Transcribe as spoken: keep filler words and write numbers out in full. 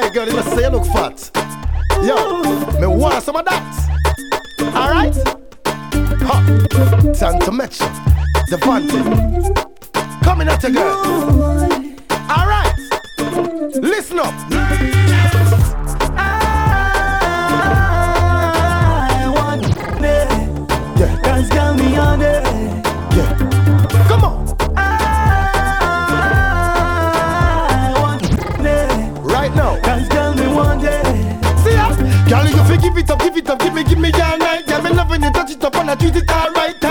Alright, girl, you must say you look fat. Yo, me want some of that. Alright? Ha, time to match the Devante. Coming at you, girl. Alright, listen up. I want it. Yeah, Cause got me on it. yeah. Come on. I want it. Right now. Cause got me one day. See ya. Girl, you fi give it up, give it up, give me, give me all night. Yeah, me loving it, touch it up and I treat it alright.